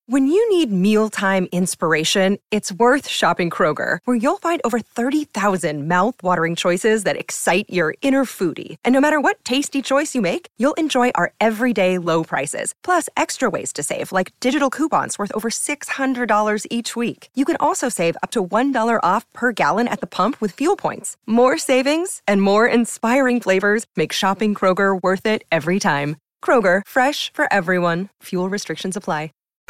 When you need mealtime inspiration, it's worth shopping Kroger, where you'll find over 30,000 mouth-watering choices that excite your inner foodie. And no matter what tasty choice you make, you'll enjoy our everyday low prices, plus extra ways to save, like digital coupons worth over $600 each week. You can also save up to $1 off per gallon at the pump with fuel points. More savings and more inspiring flavors make shopping Kroger worth it every time. Kroger, fresh for everyone. Fuel restrictions apply.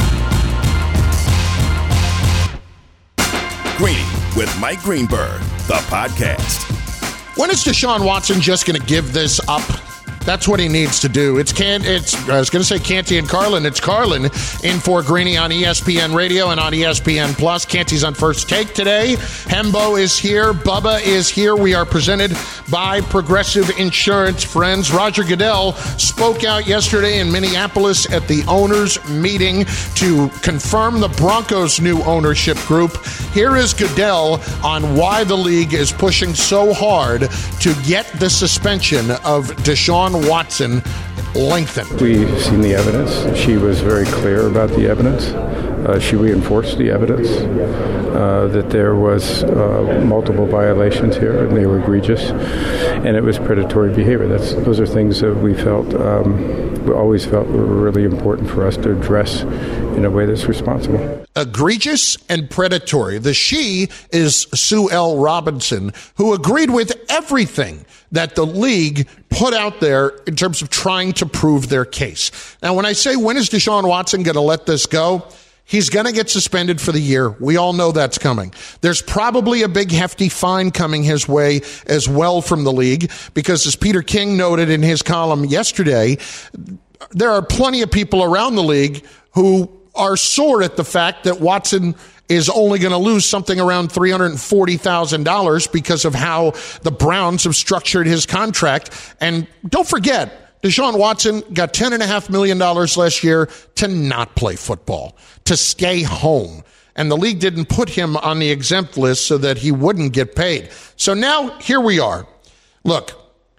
Greeny with Mike Greenberg, the podcast. When is Deshaun Watson just going to give this up? That's what he needs to do. I was going to say Canty and Carlin. It's Carlin in for Greeny on ESPN Radio and on ESPN Plus. Canty's on First Take today. Hembo is here. Bubba is here. We are presented by Progressive Insurance Friends. Roger Goodell spoke out yesterday in Minneapolis at the owners' meeting to confirm the Broncos' new ownership group. Here is Goodell on why the league is pushing so hard to get the suspension of Deshaun Watson lengthened. We've seen the evidence. She was very clear about the evidence. She reinforced the evidence that there was multiple violations here, and they were egregious, and it was predatory behavior. Those are things that we always felt were really important for us to address in a way that's responsible. Egregious and predatory. The she is Sue L. Robinson, who agreed with everything that the league put out there in terms of trying to prove their case. Now, when I say when is Deshaun Watson going to let this go, he's going to get suspended for the year. We all know that's coming. There's probably a big hefty fine coming his way as well from the league because, as Peter King noted in his column yesterday, there are plenty of people around the league who are sore at the fact that Watson is only going to lose something around $340,000 because of how the Browns have structured his contract. And don't forget, Deshaun Watson got $10.5 million last year to not play football, to stay home. And the league didn't put him on the exempt list so that he wouldn't get paid. So now here we are. Look,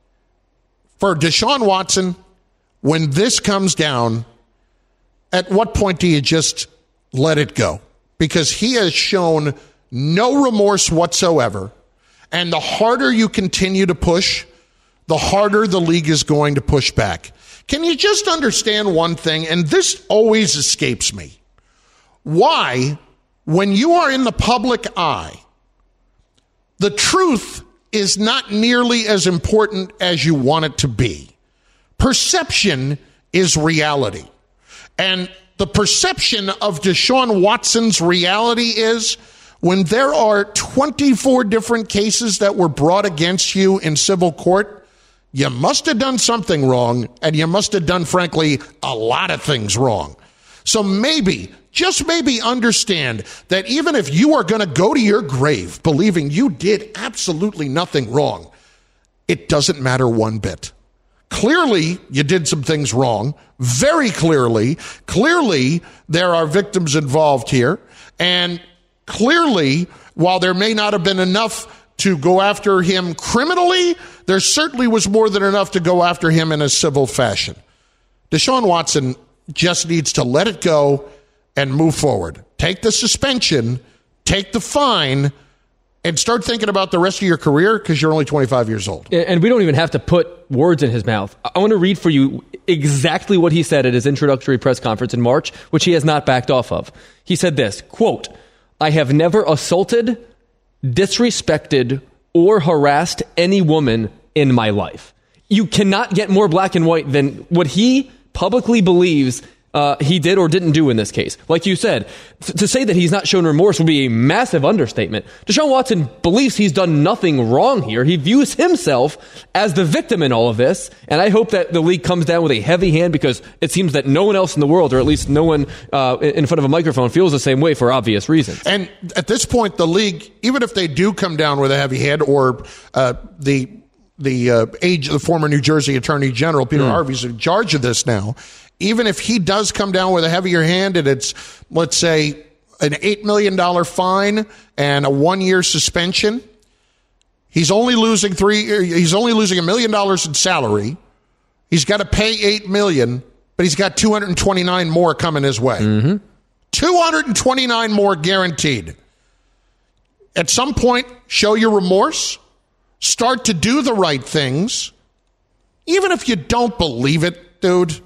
for Deshaun Watson, when this comes down, at what point do you just let it go? Because he has shown no remorse whatsoever. And the harder you continue to push, the harder the league is going to push back. Can you just understand one thing? And this always escapes me. Why, when you are in the public eye, the truth is not nearly as important as you want it to be. Perception is reality. And the perception of Deshaun Watson's reality is when there are 24 different cases that were brought against you in civil court, you must have done something wrong, and you must have done, frankly, a lot of things wrong. So maybe, just maybe understand that even if you are going to go to your grave believing you did absolutely nothing wrong, it doesn't matter one bit. Clearly, you did some things wrong. Very clearly. Clearly, there are victims involved here. And clearly, while there may not have been enough to go after him criminally, there certainly was more than enough to go after him in a civil fashion. Deshaun Watson just needs to let it go and move forward. Take the suspension, take the fine, and start thinking about the rest of your career because you're only 25 years old. And we don't even have to put words in his mouth. I want to read for you exactly what he said at his introductory press conference in March, which he has not backed off of. He said this, quote, "I have never assaulted, disrespected, or harassed any woman in my life." You cannot get more black and white than what he publicly believes he did or didn't do in this case. Like you said, to say that he's not shown remorse would be a massive understatement. Deshaun Watson believes he's done nothing wrong here. He views himself as the victim in all of this, and I hope that the league comes down with a heavy hand because it seems that no one else in the world, or at least no one in front of a microphone, feels the same way for obvious reasons. And at this point, the league, even if they do come down with a heavy hand, or the former New Jersey Attorney General, Peter Harvey's in charge of this now, even if he does come down with a heavier hand and it's, let's say, an $8 million fine and a 1-year suspension, he's only losing $1 million in salary. He's got to pay $8 million, but he's got $229 more coming his way. Mm-hmm. $229 more guaranteed. At some point, show your remorse. Start to do the right things. Even if you don't believe it, dude,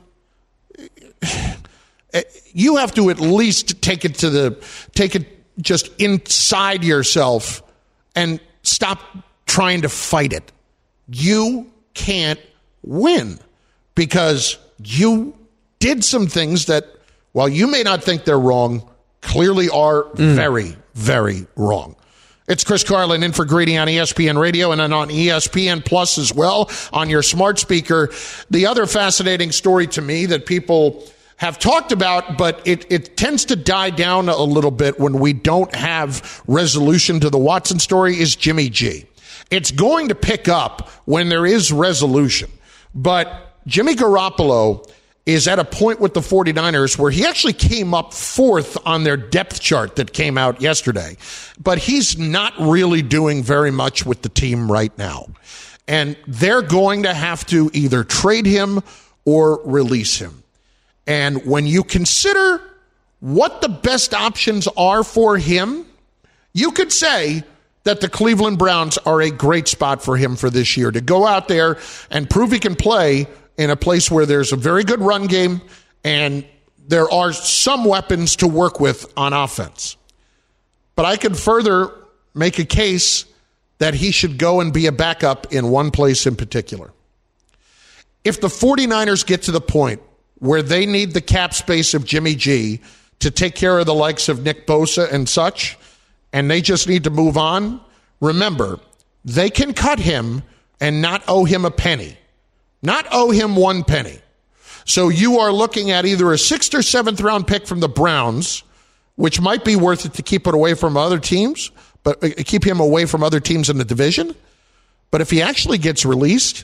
you have to at least take it just inside yourself and stop trying to fight it. You can't win because you did some things that, while you may not think they're wrong, clearly are very, very wrong. It's Chris Carlin in for Greeny on ESPN Radio and then on ESPN Plus as well on your smart speaker. The other fascinating story to me that people have talked about, but it tends to die down a little bit when we don't have resolution to the Watson story, is Jimmy G. It's going to pick up when there is resolution. But Jimmy Garoppolo is at a point with the 49ers where he actually came up fourth on their depth chart that came out yesterday. But he's not really doing very much with the team right now. And they're going to have to either trade him or release him. And when you consider what the best options are for him, you could say that the Cleveland Browns are a great spot for him for this year to go out there and prove he can play in a place where there's a very good run game and there are some weapons to work with on offense. But I could further make a case that he should go and be a backup in one place in particular. If the 49ers get to the point where they need the cap space of Jimmy G to take care of the likes of Nick Bosa and such, and they just need to move on, remember, they can cut him and not owe him a penny. Not owe him one penny. So you are looking at either a 6th or 7th round pick from the Browns, which might be worth it to keep it away from other teams, but keep him away from other teams in the division. But if he actually gets released,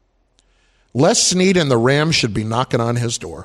Les Snead and the Rams should be knocking on his door.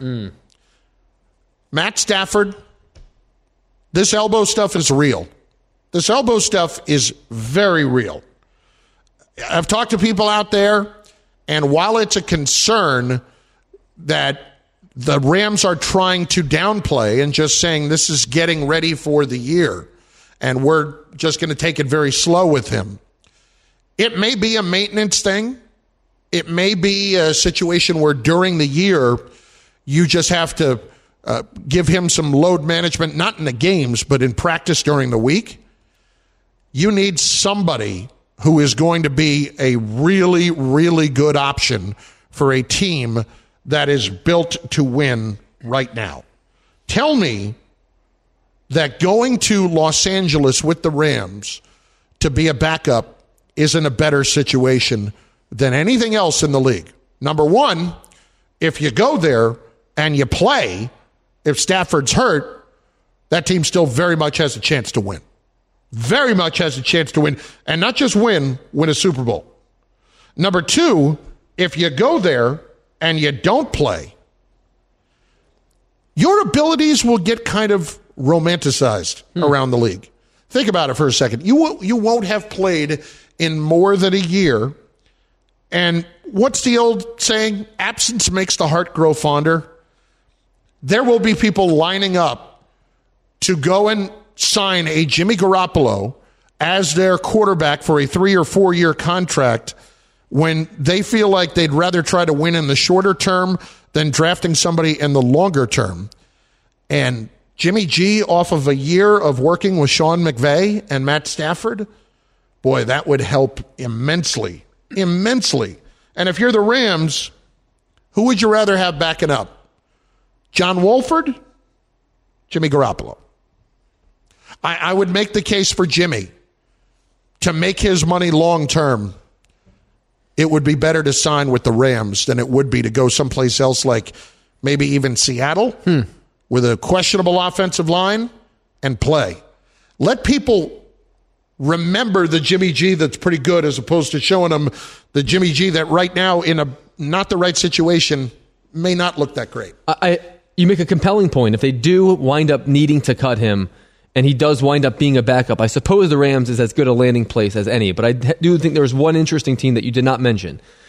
Matt Stafford, this elbow stuff is real. This elbow stuff is very real. I've talked to people out there, and while it's a concern that the Rams are trying to downplay and just saying this is getting ready for the year, and we're just going to take it very slow with him, it may be a maintenance thing. It may be a situation where during the year you just have to give him some load management, not in the games, but in practice during the week. You need somebody who is going to be a really, really good option for a team that is built to win right now. Tell me that going to Los Angeles with the Rams to be a backup isn't a better situation than anything else in the league. Number one, if you go there and you play, if Stafford's hurt, that team still very much has a chance to win. Very much has a chance to win. And not just win a Super Bowl. Number two, if you go there and you don't play, your abilities will get kind of romanticized around the league. Think about it for a second. You won't have played in more than a year. And what's the old saying? Absence makes the heart grow fonder. There will be people lining up to go and sign a Jimmy Garoppolo as their quarterback for a 3 or 4 year contract when they feel like they'd rather try to win in the shorter term than drafting somebody in the longer term. And Jimmy G off of a year of working with Sean McVay and Matt Stafford, boy, that would help immensely. Immensely. And if you're the Rams, who would you rather have backing up? John Wolford? Jimmy Garoppolo. I would make the case for Jimmy to make his money long term. It would be better to sign with the Rams than it would be to go someplace else like maybe even Seattle with a questionable offensive line and play. Let people remember the Jimmy G that's pretty good as opposed to showing them the Jimmy G that right now in a not the right situation may not look that great. You make a compelling point. If they do wind up needing to cut him and he does wind up being a backup, I suppose the Rams is as good a landing place as any. But I do think there's one interesting team that you did not mention.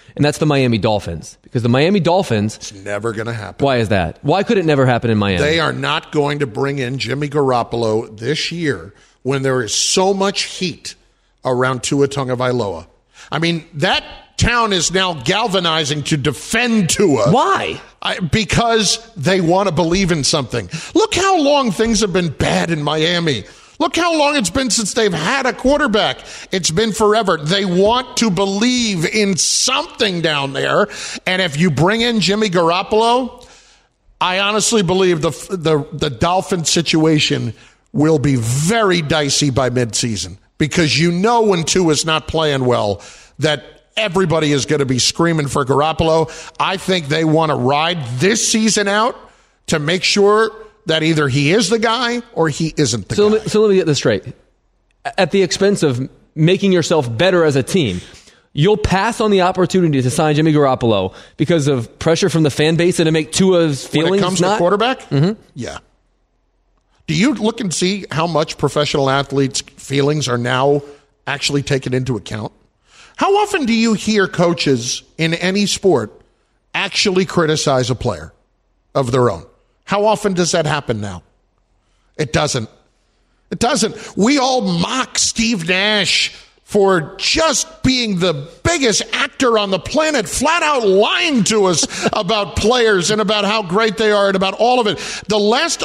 and that's the Miami Dolphins. Because the Miami Dolphins... It's never going to happen. Why is that? Why could it never happen in Miami? They are not going to bring in Jimmy Garoppolo this year when there is so much heat around Tua Tagovailoa. I mean, that town is now galvanizing to defend Tua. Why? Because they want to believe in something. Look how long things have been bad in Miami. Look how long it's been since they've had a quarterback. It's been forever. They want to believe in something down there. And if you bring in Jimmy Garoppolo, I honestly believe the Dolphin situation will be very dicey by midseason. Because you know when Tua's not playing well that everybody is going to be screaming for Garoppolo. I think they want to ride this season out to make sure that either he is the guy or he isn't the guy. So let me get this straight. At the expense of making yourself better as a team, you'll pass on the opportunity to sign Jimmy Garoppolo because of pressure from the fan base and to make Tua's feelings when it comes to quarterback? Mm-hmm. Yeah. Do you look and see how much professional athletes' feelings are now actually taken into account? How often do you hear coaches in any sport actually criticize a player of their own? How often does that happen now? It doesn't. It doesn't. We all mock Steve Nash for just being the biggest actor on the planet, flat out lying to us about players and about how great they are and about all of it. The last,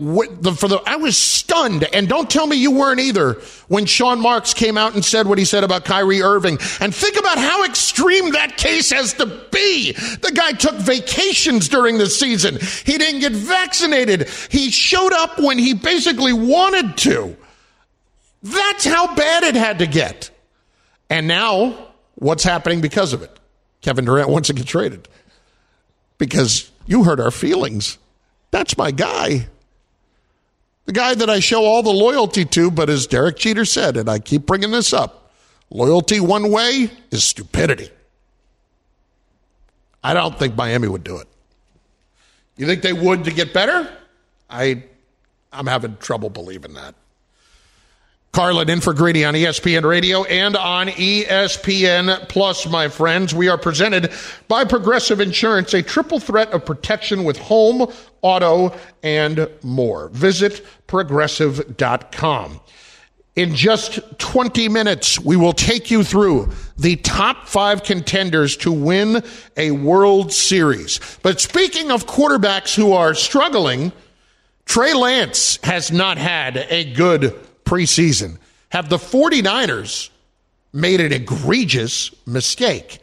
I was stunned, and don't tell me you weren't either, when Sean Marks came out and said what he said about Kyrie Irving. And think about how extreme that case has to be. The guy took vacations during the season. He didn't get vaccinated. He showed up when he basically wanted to. That's how bad it had to get. And now, what's happening because of it? Kevin Durant wants to get traded. Because you hurt our feelings. That's my guy. The guy that I show all the loyalty to, but as Derek Jeter said, and I keep bringing this up, loyalty one way is stupidity. I don't think Miami would do it. You think they would to get better? I'm having trouble believing that. Carlin in for Greeny on ESPN Radio and on ESPN Plus, my friends. We are presented by Progressive Insurance, a triple threat of protection with home, auto, and more. Visit Progressive.com. In just 20 minutes, we will take you through the top 5 contenders to win a World Series. But speaking of quarterbacks who are struggling, Trey Lance has not had a good preseason. Have the 49ers made an egregious mistake?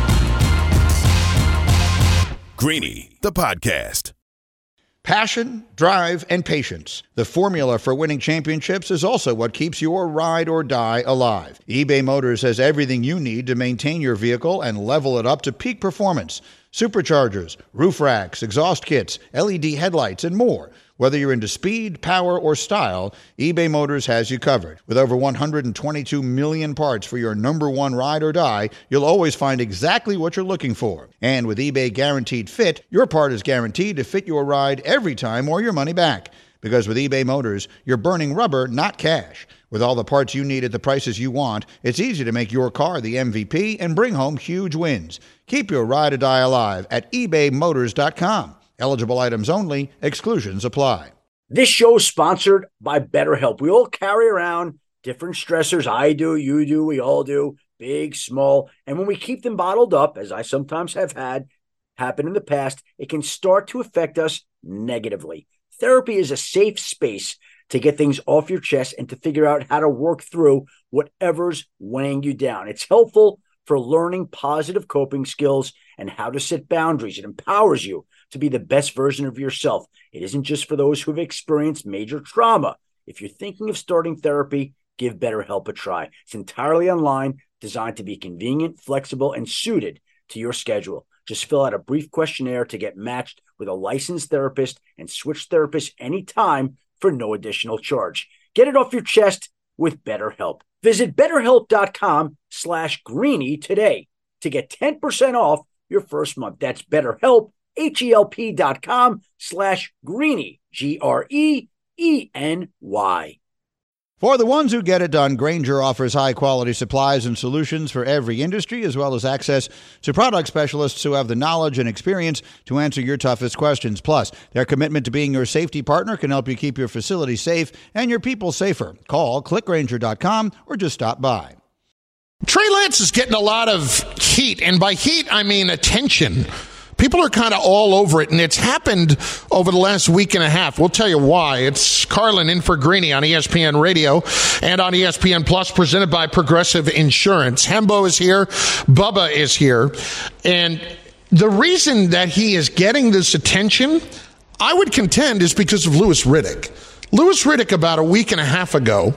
Greeny, the podcast. Passion, drive, and patience. The formula for winning championships is also what keeps your ride or die alive. eBay Motors has everything you need to maintain your vehicle and level it up to peak performance. Superchargers, roof racks, exhaust kits, LED headlights, and more. Whether you're into speed, power, or style, eBay Motors has you covered. With over 122 million parts for your number one ride or die, you'll always find exactly what you're looking for. And with eBay Guaranteed Fit, your part is guaranteed to fit your ride every time or your money back. Because with eBay Motors, you're burning rubber, not cash. With all the parts you need at the prices you want, it's easy to make your car the MVP and bring home huge wins. Keep your ride or die alive at ebaymotors.com. Eligible items only. Exclusions apply. This show is sponsored by BetterHelp. We all carry around different stressors. I do, you do, we all do, big, small. And when we keep them bottled up, as I sometimes have had happen in the past, it can start to affect us negatively. Therapy is a safe space to get things off your chest and to figure out how to work through whatever's weighing you down. It's helpful for learning positive coping skills and how to set boundaries. It empowers you to be the best version of yourself. It isn't just for those who have experienced major trauma. If you're thinking of starting therapy, give BetterHelp a try. It's entirely online, designed to be convenient, flexible, and suited to your schedule. Just fill out a brief questionnaire to get matched with a licensed therapist and switch therapists anytime for no additional charge. Get it off your chest with BetterHelp. Visit BetterHelp.com/Greeny today to get 10% off your first month. That's BetterHelp, HELP.com/Greeny, GREENY. For the ones who get it done, Grainger offers high-quality supplies and solutions for every industry, as well as access to product specialists who have the knowledge and experience to answer your toughest questions. Plus, their commitment to being your safety partner can help you keep your facility safe and your people safer. Call clickgrainger.com or just stop by. Trey Lance is getting a lot of heat, and by heat, I mean attention. People are kind of all over it, and it's happened over the last week and a half. We'll tell you why. It's Carlin in for Greeny on ESPN Radio and on ESPN Plus, presented by Progressive Insurance. Hembo is here. Bubba is here. And the reason that he is getting this attention, I would contend, is because of Louis Riddick. Louis Riddick, about a week and a half ago,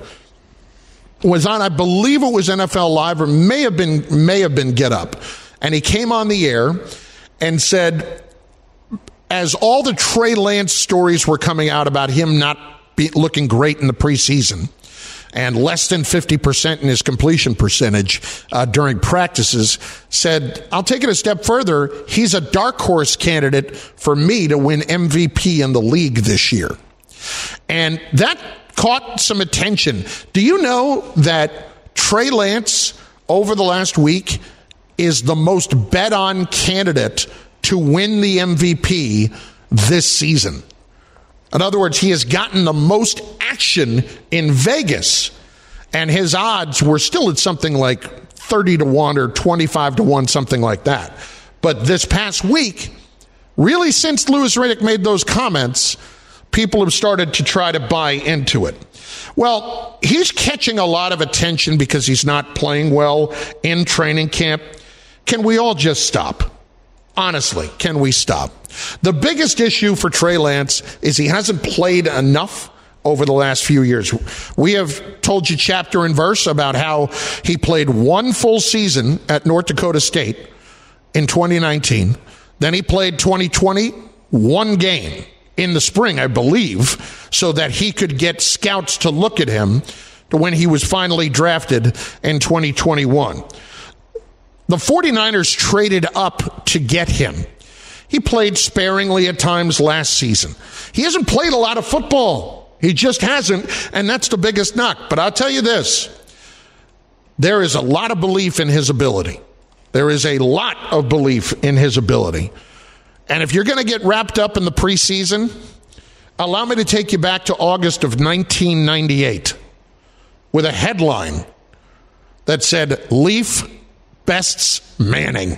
was on, I believe it was NFL Live, or may have been Get Up. And he came on the air and said, as all the Trey Lance stories were coming out about him not looking great in the preseason and less than 50% in his completion percentage during practices, said, I'll take it a step further. He's a dark horse candidate for me to win MVP in the league this year. And that caught some attention. Do you know that Trey Lance, over the last week, is the most bet-on candidate to win the MVP this season? In other words, he has gotten the most action in Vegas, and his odds were still at something like 30-1 or 25-1, something like that. But this past week, really since Louis Riddick made those comments, people have started to try to buy into it. Well, he's catching a lot of attention because he's not playing well in training camp. Can we all just stop? Honestly, can we stop? The biggest issue for Trey Lance is he hasn't played enough over the last few years. We have told you chapter and verse about how he played one full season at North Dakota State in 2019. Then he played 2020, one game in the spring, I believe, so that he could get scouts to look at him to when he was finally drafted in 2021. The 49ers traded up to get him. He played sparingly at times last season. He hasn't played a lot of football. He just hasn't, and that's the biggest knock. But I'll tell you this, there is a lot of belief in his ability. There is a lot of belief in his ability. And if you're going to get wrapped up in the preseason, allow me to take you back to August of 1998 with a headline that said, Leaf bests Manning.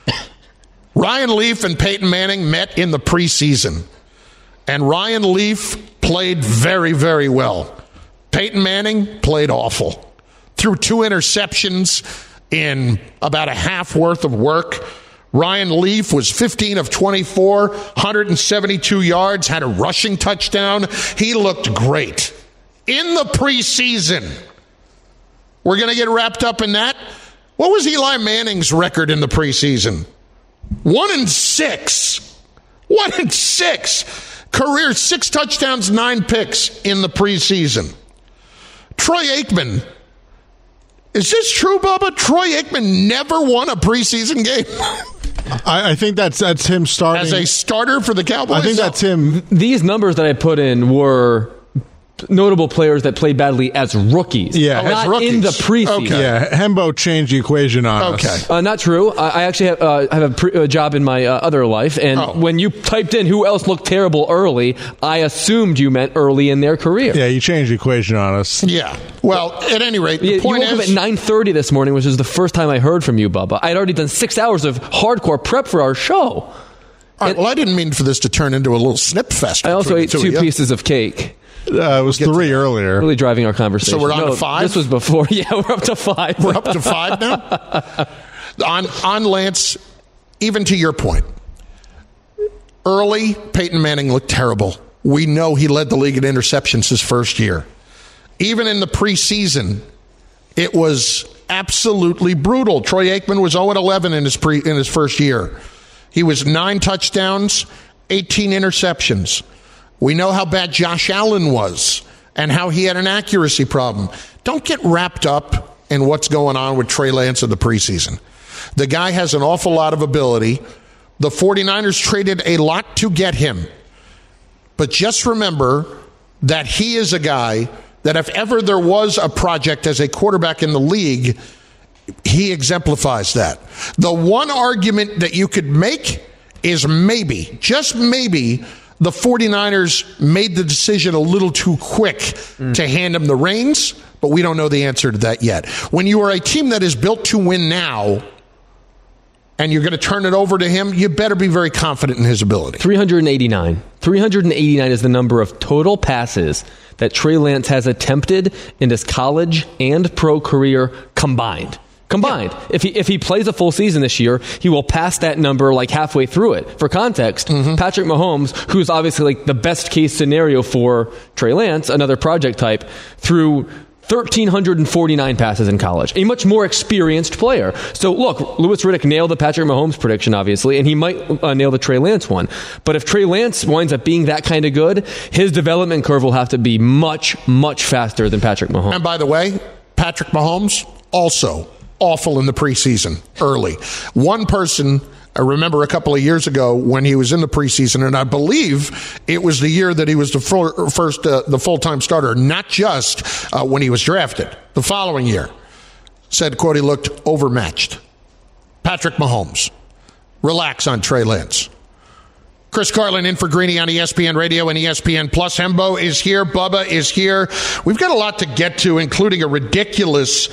Ryan Leaf and Peyton Manning met in the preseason, and Ryan Leaf played very, very well. Peyton Manning played awful. Threw 2 interceptions in about a half worth of work. Ryan Leaf was 15 of 24, 172 yards, had a rushing touchdown. He looked great. In the preseason, we're going to get wrapped up in that. What was Eli Manning's record in the preseason? 1-6. 1-6. Career 6 touchdowns, 9 picks in the preseason. Troy Aikman. Is this true, Bubba? Troy Aikman never won a preseason game. I think that's him starting as a starter for the Cowboys. I think that's him. These numbers that I put in were notable players that played badly as rookies. Yeah, not as rookies. in the preseason. Okay. Yeah, Hembo changed the equation on us. Not true. I actually have a job in my other life, and when you typed in who else looked terrible early, I assumed you meant early in their career. Yeah, you changed the equation on us. Yeah. Well, at any rate, the point you woke up at 9:30 this morning, which is the first time I heard from you, Bubba. I'd already done 6 hours of hardcore prep for our show. All right, well, I didn't mean for this to turn into a little snip fest. I also ate 2 pieces of cake. It was 3 earlier. Really driving our conversation. So we're on to 5? This was before. Yeah, we're up to 5. We're up to 5 now? On Lance, even to your point, early, Peyton Manning looked terrible. We know he led the league in interceptions his first year. Even in the preseason, it was absolutely brutal. Troy Aikman was 0-11 in his first year. He was 9 touchdowns, 18 interceptions. We know how bad Josh Allen was and how he had an accuracy problem. Don't get wrapped up in what's going on with Trey Lance in the preseason. The guy has an awful lot of ability. The 49ers traded a lot to get him. But just remember that he is a guy that if ever there was a project as a quarterback in the league, he exemplifies that. The one argument that you could make is maybe, just maybe, the 49ers made the decision a little too quick to hand him the reins, but we don't know the answer to that yet. When you are a team that is built to win now, and you're going to turn it over to him, you better be very confident in his ability. 389. 389 is the number of total passes that Trey Lance has attempted in his college and pro career combined. Yeah. If he plays a full season this year, he will pass that number like halfway through it. For context, Patrick Mahomes, who's obviously like the best case scenario for Trey Lance, another project type, threw 1,349 passes in college. A much more experienced player. So look, Louis Riddick nailed the Patrick Mahomes prediction, obviously, and he might nail the Trey Lance one. But if Trey Lance winds up being that kind of good, his development curve will have to be much, much faster than Patrick Mahomes. And by the way, Patrick Mahomes also awful in the preseason early. One person, I remember a couple of years ago when he was in the preseason, and I believe it was the year that he was the full-time starter, not just when he was drafted. The following year, said, quote, he looked overmatched. Patrick Mahomes. Relax on Trey Lance. Chris Carlin in for Greeny on ESPN Radio and ESPN Plus. Hembo is here. Bubba is here. We've got a lot to get to, including a ridiculous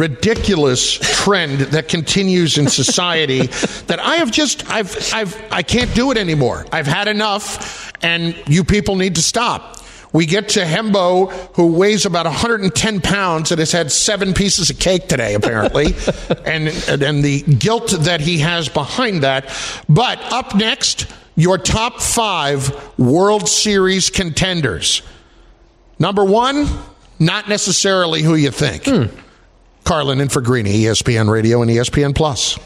trend that continues in society that I can't do it anymore. I've had enough, and you people need to stop. We get to Hembo, who weighs about 110 pounds and has had 7 pieces of cake today, apparently, and the guilt that he has behind that. But up next, your top 5 World Series contenders. Number 1, not necessarily who you think. Carlin in for Greeny, ESPN Radio and ESPN Plus.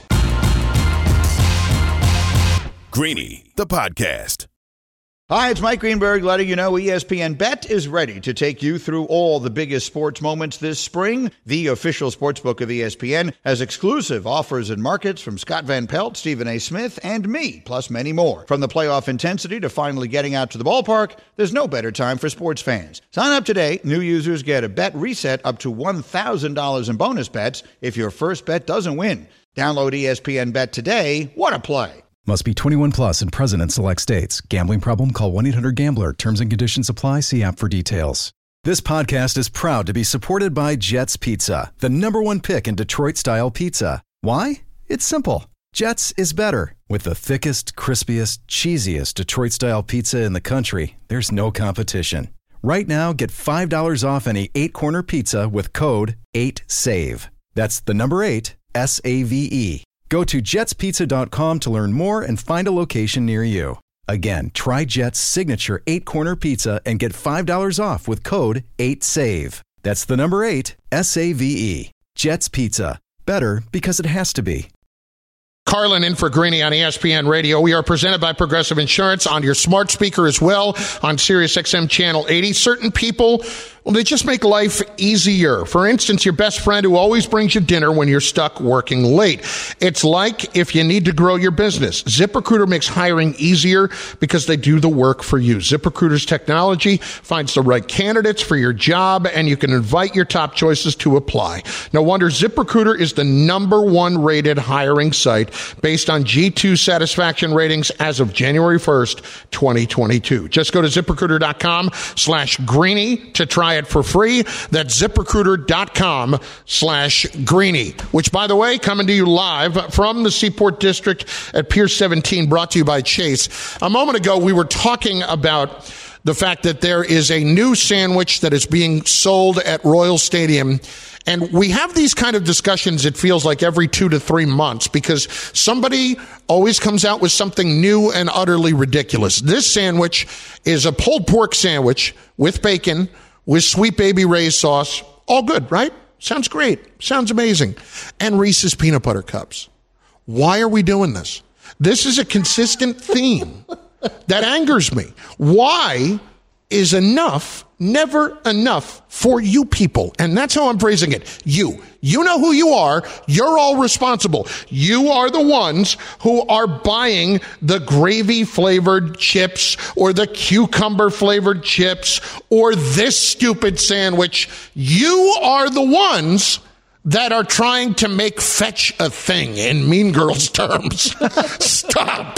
Greeny, the podcast. Hi, it's Mike Greenberg letting you know ESPN Bet is ready to take you through all the biggest sports moments this spring. The official sportsbook of ESPN has exclusive offers and markets from Scott Van Pelt, Stephen A. Smith, and me, plus many more. From the playoff intensity to finally getting out to the ballpark, there's no better time for sports fans. Sign up today. New users get a bet reset up to $1,000 in bonus bets if your first bet doesn't win. Download ESPN Bet today. What a play. Must be 21 plus and present in select states. Gambling problem? Call 1-800-GAMBLER. Terms and conditions apply. See app for details. This podcast is proud to be supported by Jets Pizza, the #1 pick in Detroit-style pizza. Why? It's simple. Jets is better. With the thickest, crispiest, cheesiest Detroit-style pizza in the country, there's no competition. Right now, get $5 off any 8-corner pizza with code 8SAVE. That's the number 8, SAVE. Go to jetspizza.com to learn more and find a location near you. Again, try Jet's signature 8-corner pizza and get $5 off with code 8SAVE. That's the number 8, SAVE. Jet's Pizza. Better because it has to be. Carlin in for Greeny on ESPN Radio. We are presented by Progressive Insurance on your smart speaker as well on Sirius XM Channel 80. Certain people, well, they just make life easier. For instance, your best friend who always brings you dinner when you're stuck working late. It's like if you need to grow your business. ZipRecruiter makes hiring easier because they do the work for you. ZipRecruiter's technology finds the right candidates for your job, and you can invite your top choices to apply. No wonder ZipRecruiter is the #1 rated hiring site based on G2 satisfaction ratings as of January 1st, 2022. Just go to ZipRecruiter.com/Greeny to try it for free. That's ZipRecruiter.com/Greeny, which, by the way, coming to you live from the Seaport District at Pier 17, brought to you by Chase. A moment ago, we were talking about the fact that there is a new sandwich that is being sold at Royal Stadium. And we have these kind of discussions, it feels like, every 2 to 3 months because somebody always comes out with something new and utterly ridiculous. This sandwich is a pulled pork sandwich with bacon, with Sweet Baby Ray's sauce. All good, right? Sounds great. Sounds amazing. And Reese's peanut butter cups. Why are we doing this? This is a consistent theme that angers me. Why is enough, never enough for you people. And that's how I'm phrasing it. You know who you are. You're all responsible. You are the ones who are buying the gravy-flavored chips or the cucumber-flavored chips or this stupid sandwich. You are the ones that are trying to make fetch a thing in Mean Girls terms. Stop.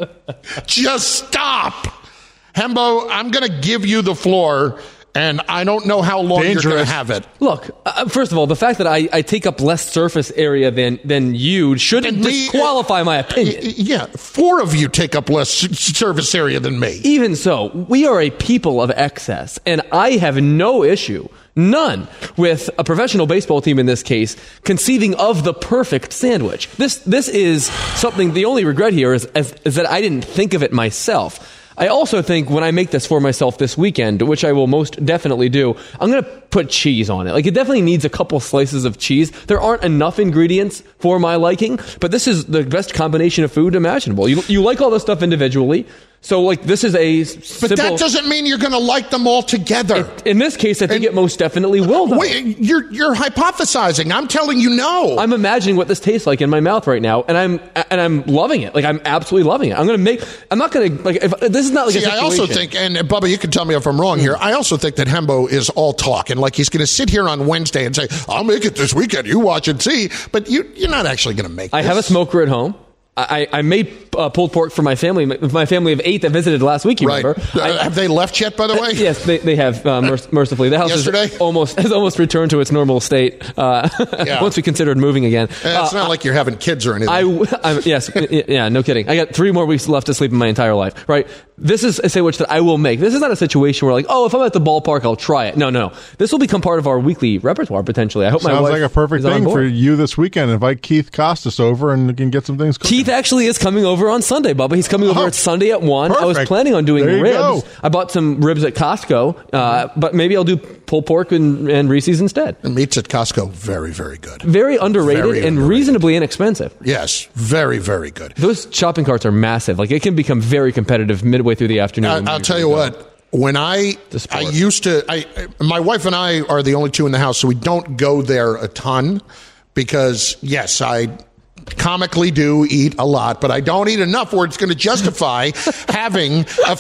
Just stop. Hembo, I'm going to give you the floor, and I don't know how long you're going to have it. Look, first of all, the fact that I take up less surface area than you shouldn't disqualify my opinion. Yeah, 4 of you take up less surface area than me. Even so, we are a people of excess, and I have no issue, none, with a professional baseball team in this case conceiving of the perfect sandwich. This is something, the only regret here is that I didn't think of it myself. I also think when I make this for myself this weekend, which I will most definitely do, I'm going to put cheese on it. Like, it definitely needs a couple slices of cheese. There aren't enough ingredients for my liking, but this is the best combination of food imaginable. You like all this stuff individually. So, like, this is a simple... But that doesn't mean you're going to like them all together. In this case, I think it most definitely will, though. Wait, you're hypothesizing. I'm telling you no. I'm imagining what this tastes like in my mouth right now, and I'm loving it. Like, I'm absolutely loving it. I'm not going to, like, this is not like a situation. I also think, and Bubba, you can tell me if I'm wrong here, I also think that Hembo is all talk, and like he's going to sit here on Wednesday and say, I'll make it this weekend, you watch and see, but you're not actually going to make it. I have a smoker at home. I made pulled pork for my family of 8 that visited last week, you remember. Have they left yet, by the way? Yes, they have, mercifully. The house has almost returned to its normal state once we considered moving again. It's not like you're having kids or anything. Yes, yeah, no kidding. I got 3 more weeks left to sleep in my entire life, right? This is a sandwich that I will make. This is not a situation where, like, if I'm at the ballpark, I'll try it. No. This will become part of our weekly repertoire, potentially. I hope my wife sounds like a perfect thing for you this weekend. Invite Keith Costas over and you can get some things cooking. Keith actually is coming over on Sunday, Bubba. He's coming over at Sunday at 1. Perfect. I was planning on doing ribs. Go. I bought some ribs at Costco, but maybe I'll do pulled pork and Reese's instead. And meats at Costco, very, very good. Very underrated and reasonably inexpensive. Yes, very, very good. Those shopping carts are massive. Like, it can become very competitive midway through the afternoon. I'll tell you what. When I used to, my wife and I are the only 2 in the house, so we don't go there a ton because, yes, I comically do eat a lot, but I don't eat enough where it's going to justify having a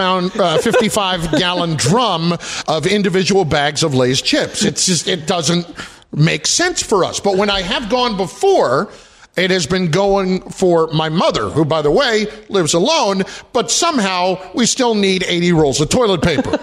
55-gallon drum of individual bags of Lay's chips. It doesn't make sense for us. But when I have gone before, it has been going for my mother, who, by the way, lives alone, but somehow we still need 80 rolls of toilet paper.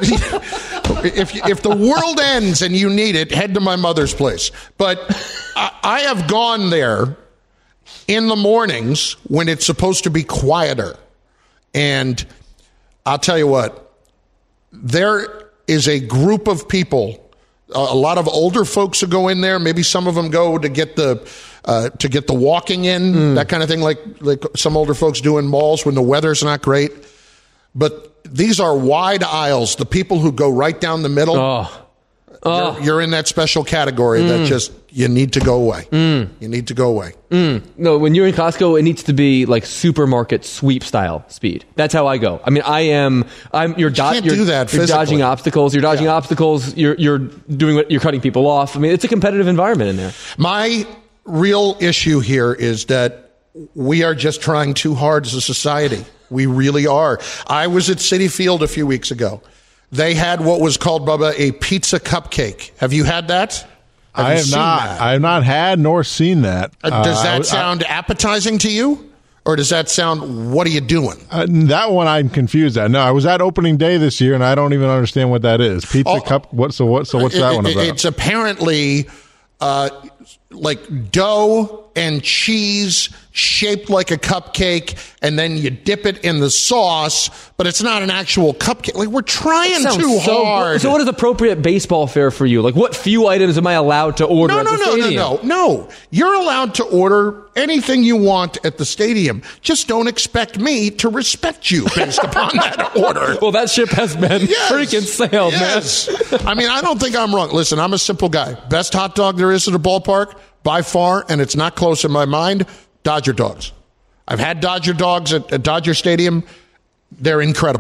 If the world ends and you need it, head to my mother's place. But I have gone there in the mornings when it's supposed to be quieter. And I'll tell you what, there is a group of people, a lot of older folks who go in there. Maybe some of them go to get the walking in, that kind of thing, like some older folks do in malls when the weather's not great. But these are wide aisles. The people who go right down the middle, you're in that special category that just, you need to go away. You need to go away. No, when you're in Costco, it needs to be like supermarket sweep style speed. That's how I go. I mean, you're dodging obstacles. You're dodging obstacles. You're doing what you're cutting people off. I mean, it's a competitive environment in there. My real issue here is that we are just trying too hard as a society. We really are. I was at Citi Field a few weeks ago. They had what was called, Bubba, a pizza cupcake. Have you had that? I have not. I have not had nor seen that. Does that sound appetizing to you? Or does that sound, what are you doing? That one I'm confused at. No, I was at opening day this year, and I don't even understand what that is. Pizza cup. What's that one about? It's apparently like dough and cheese shaped like a cupcake, and then you dip it in the sauce, but it's not an actual cupcake. Like, we're trying too hard. So what is appropriate baseball fare for you? Like, what few items am I allowed to order at the stadium? No. You're allowed to order anything you want at the stadium. Just don't expect me to respect you based upon that order. Well, that ship has been freaking sailed, man. I mean, I don't think I'm wrong. Listen, I'm a simple guy. Best hot dog there is at a ballpark, by far, and it's not close in my mind, Dodger dogs. I've had Dodger dogs at Dodger Stadium. They're incredible.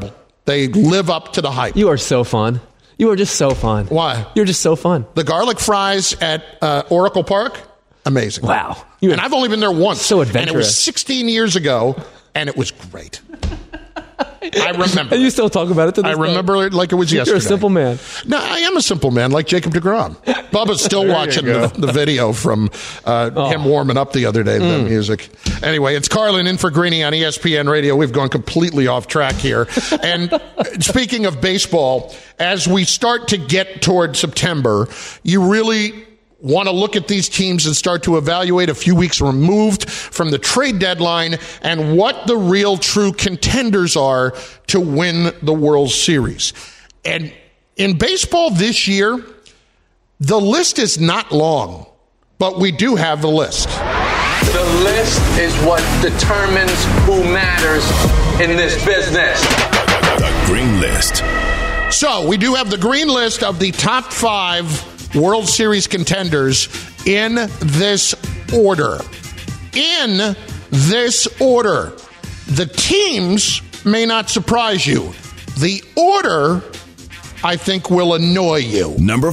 They live up to the hype. You are so fun. You are just so fun. Why? You're just so fun. The garlic fries at Oracle Park, amazing. Wow. And I've only been there once. So adventurous. And it was 16 years ago, and it was great. I remember. And you still talk about it to this I remember it like it was yesterday. You're a simple man. No, I am a simple man, like Jacob deGrom. Bubba's still watching the video from him warming up the other day, the music. Anyway, it's Carlin in for Greeny on ESPN Radio. We've gone completely off track here. And speaking of baseball, as we start to get toward September, you really want to look at these teams and start to evaluate a few weeks removed from the trade deadline and what the real true contenders are to win the World Series. And in baseball this year, the list is not long, but we do have the list. The list is what determines who matters in this business. The Green List. So we do have the green list of the top 5 World Series contenders in this order. In this order. The teams may not surprise you. The order, I think, will annoy you. Number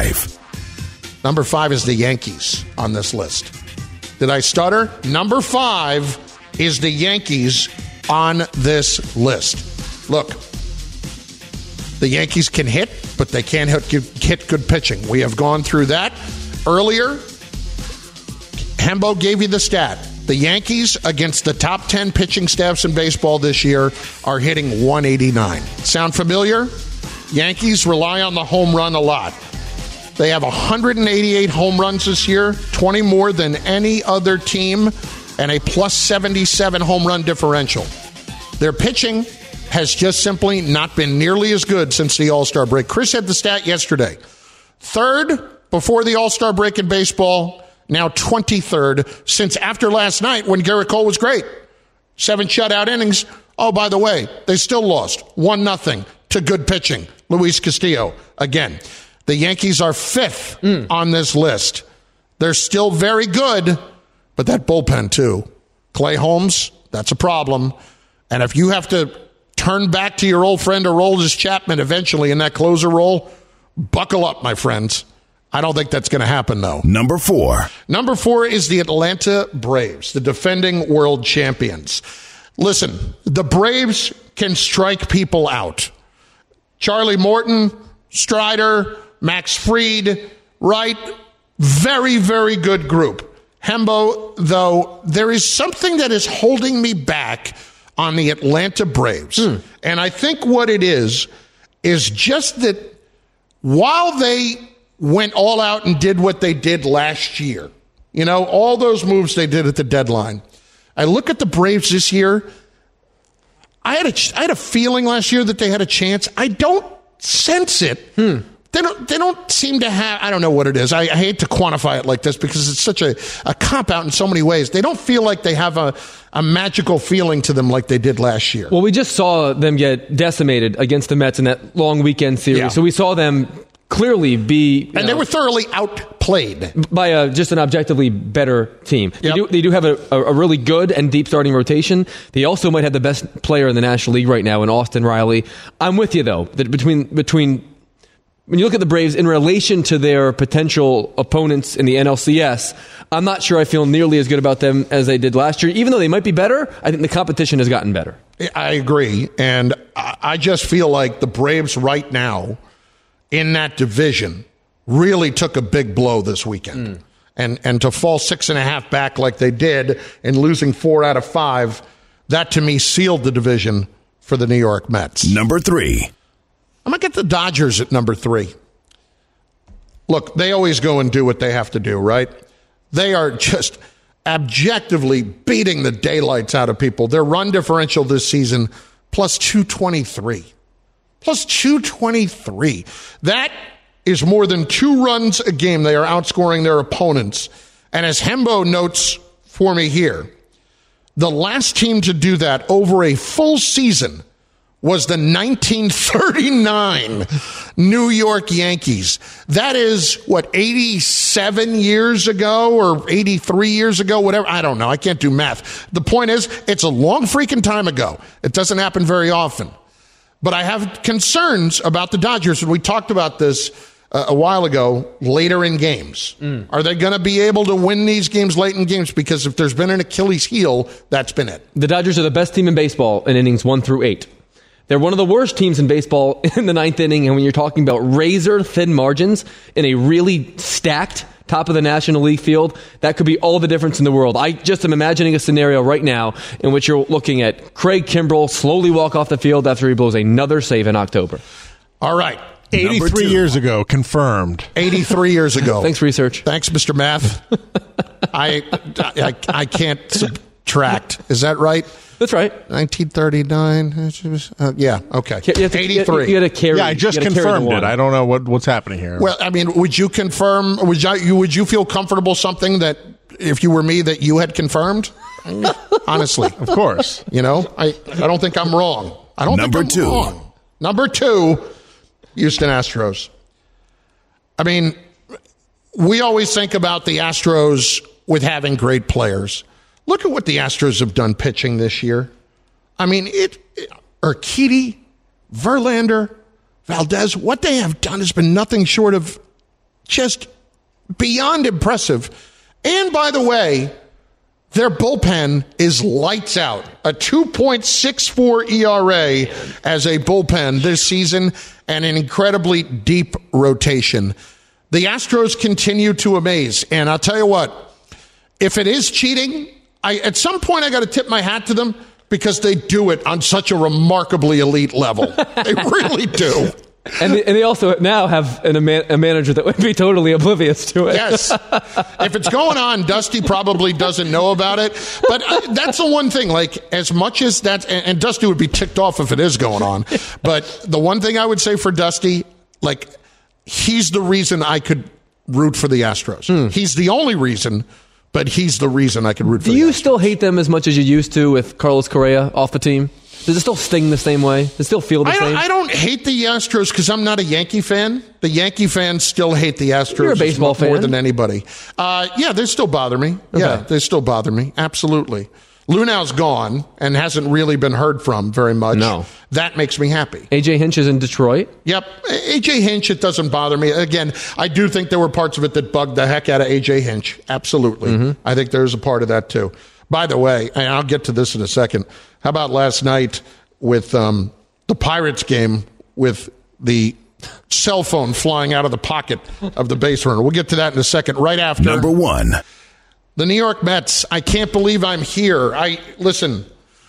5. Number 5 is the Yankees on this list. Did I stutter? Number 5 is the Yankees on this list. Look, the Yankees can hit, but they can't hit good pitching. We have gone through that earlier. Hembo gave you the stat. The Yankees, against the top 10 pitching staffs in baseball this year, are hitting 189. Sound familiar? Yankees rely on the home run a lot. They have 188 home runs this year, 20 more than any other team, and a plus 77 home run differential. Their pitching has just simply not been nearly as good since the All-Star break. Chris had the stat yesterday. 3rd before the All-Star break in baseball, now 23rd since after last night when Garrett Cole was great. 7 shutout innings. Oh, by the way, they still lost 1-0 to good pitching. Luis Castillo again. The Yankees are 5th on this list. They're still very good, but that bullpen too. Clay Holmes, that's a problem. And if you have to turn back to your old friend Aroldis Chapman eventually in that closer role, buckle up, my friends. I don't think that's going to happen, though. Number 4. Number 4 is the Atlanta Braves, the defending world champions. Listen, the Braves can strike people out. Charlie Morton, Strider, Max Fried, Wright, very, very good group. Hembo, though, there is something that is holding me back on the Atlanta Braves. And I think what it is just that while they went all out and did what they did last year, you know, all those moves they did at the deadline, I look at the Braves this year. I had a feeling last year that they had a chance. I don't sense it. They don't seem to have, I don't know what it is. I hate to quantify it like this because it's such a cop-out in so many ways. They don't feel like they have a magical feeling to them like they did last year. Well, we just saw them get decimated against the Mets in that long weekend series. Yeah. So we saw them clearly be... And they were thoroughly outplayed. By just an objectively better team. Yep. They do have a really good and deep starting rotation. They also might have the best player in the National League right now in Austin Riley. I'm with you, though, that between when you look at the Braves in relation to their potential opponents in the NLCS, I'm not sure I feel nearly as good about them as they did last year. Even though they might be better, I think the competition has gotten better. I agree. And I just feel like the Braves right now in that division really took a big blow this weekend. And to fall 6.5 back like they did and losing 4 out of 5, that to me sealed the division for the New York Mets. Number 3. I'm going to get the Dodgers at number 3. Look, they always go and do what they have to do, right? They are just objectively beating the daylights out of people. Their run differential this season, plus 223. Plus 223. That is more than 2 runs a game. They are outscoring their opponents. And as Hembo notes for me here, the last team to do that over a full season was the 1939 New York Yankees. That is, 87 years ago or 83 years ago, whatever. I don't know. I can't do math. The point is, it's a long freaking time ago. It doesn't happen very often. But I have concerns about the Dodgers, and we talked about this a while ago, later in games. Are they going to be able to win these games late in games? Because if there's been an Achilles heel, that's been it. The Dodgers are the best team in baseball in innings 1 through 8. They're one of the worst teams in baseball in the 9th inning, and when you're talking about razor-thin margins in a really stacked top of the National League field, that could be all the difference in the world. I just am imagining a scenario right now in which you're looking at Craig Kimbrell slowly walk off the field after he blows another save in October. All right. 83 years ago, confirmed. 83 years ago. Thanks, research. Thanks, Mr. Math. I can't subtract. Is that right? That's right. 1939. Yeah, okay. 83. You got to carry. Yeah, I just confirmed it. I don't know what's happening here. Well, I mean, would you confirm? Would you feel comfortable something that if you were me that you had confirmed? Honestly, of course. You know, I don't think I'm wrong. I don't think I'm wrong. Number 2, Houston Astros. I mean, we always think about the Astros with having great players. Look at what the Astros have done pitching this year. I mean, Urquidy, Verlander, Valdez, what they have done has been nothing short of just beyond impressive. And by the way, their bullpen is lights out. A 2.64 ERA as a bullpen this season and an incredibly deep rotation. The Astros continue to amaze. And I'll tell you what, if it is cheating, at some point I got to tip my hat to them because they do it on such a remarkably elite level. They really do. And they also now have a manager that would be totally oblivious to it. Yes. If it's going on, Dusty probably doesn't know about it. But that's the one thing, like, as much as that, and Dusty would be ticked off if it is going on. But the one thing I would say for Dusty, like, he's the reason I could root for the Astros. He's the only reason, but he's the reason I could root for the Astros. Do you still hate them as much as you used to with Carlos Correa off the team? Does it still sting the same way? Does it still feel the same? I don't hate the Astros because I'm not a Yankee fan. The Yankee fans still hate the Astros. You're a baseball fan. More than anybody. Yeah, they still bother me. Okay. Yeah, they still bother me. Absolutely. Lunau's gone and hasn't really been heard from very much. No. That makes me happy. A.J. Hinch is in Detroit. Yep. A.J. Hinch, it doesn't bother me. Again, I do think there were parts of it that bugged the heck out of A.J. Hinch. Absolutely. Mm-hmm. I think there's a part of that too. By the way, and I'll get to this in a second, how about last night with the Pirates game with the cell phone flying out of the pocket of the base runner? We'll get to that in a second, right after. Number 1. The New York Mets. I can't believe I'm here. Listen,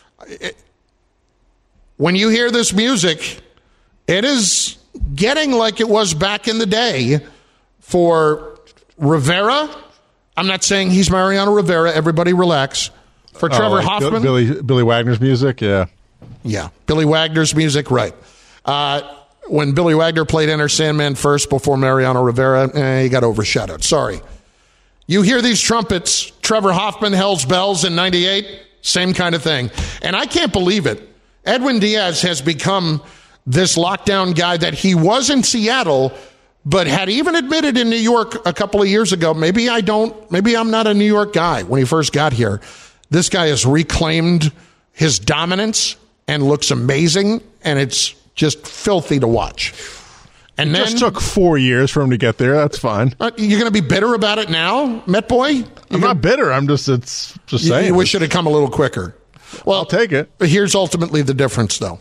when you hear this music, it is getting like it was back in the day for Rivera. I'm not saying he's Mariano Rivera. Everybody relax. For Trevor Hoffman. Billy Wagner's music, yeah. Yeah, Billy Wagner's music, right. When Billy Wagner played Enter Sandman first before Mariano Rivera, he got overshadowed. Sorry. You hear these trumpets, Trevor Hoffman, Hell's Bells in 98, same kind of thing. And I can't believe it. Edwin Diaz has become this lockdown guy that he was in Seattle, but had even admitted in New York a couple of years ago, maybe I'm not a New York guy when he first got here. This guy has reclaimed his dominance and looks amazing, and it's just filthy to watch. And it just took 4 years for him to get there. That's fine. You're going to be bitter about it now, Met Boy? I'm not bitter. It's just saying. You wish it had come a little quicker. Well, I'll take it. Here's ultimately the difference, though.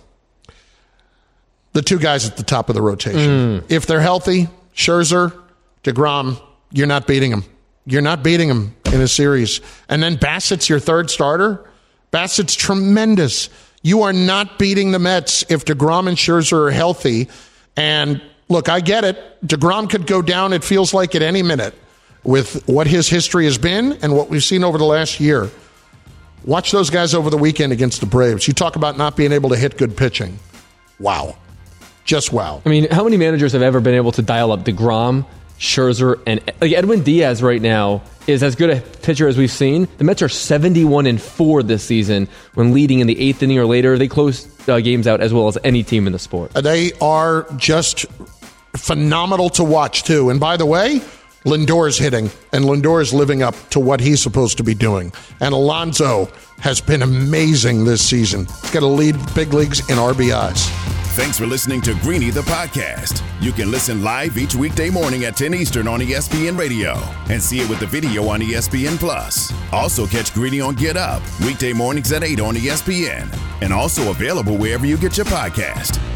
The two guys at the top of the rotation. If they're healthy, Scherzer, DeGrom, you're not beating them. You're not beating them in a series. And then Bassett's your third starter. Bassett's tremendous. You are not beating the Mets if DeGrom and Scherzer are healthy. And look, I get it. DeGrom could go down, it feels like, at any minute with what his history has been and what we've seen over the last year. Watch those guys over the weekend against the Braves. You talk about not being able to hit good pitching. Wow. Just wow. I mean, how many managers have ever been able to dial up DeGrom, Scherzer, and like Edwin Diaz right now is as good a pitcher as we've seen. The Mets are 71-4 this season when leading in the 8th inning or later. They close games out as well as any team in the sport. They are just phenomenal to watch, too. And by the way, Lindor's hitting, and Lindor is living up to what he's supposed to be doing. And Alonso has been amazing this season. He's got to lead big leagues in RBIs. Thanks for listening to Greeny the podcast. You can listen live each weekday morning at 10 Eastern on ESPN Radio and see it with the video on ESPN Plus. Also catch Greeny on Get Up weekday mornings at 8 on ESPN and also available wherever you get your podcast.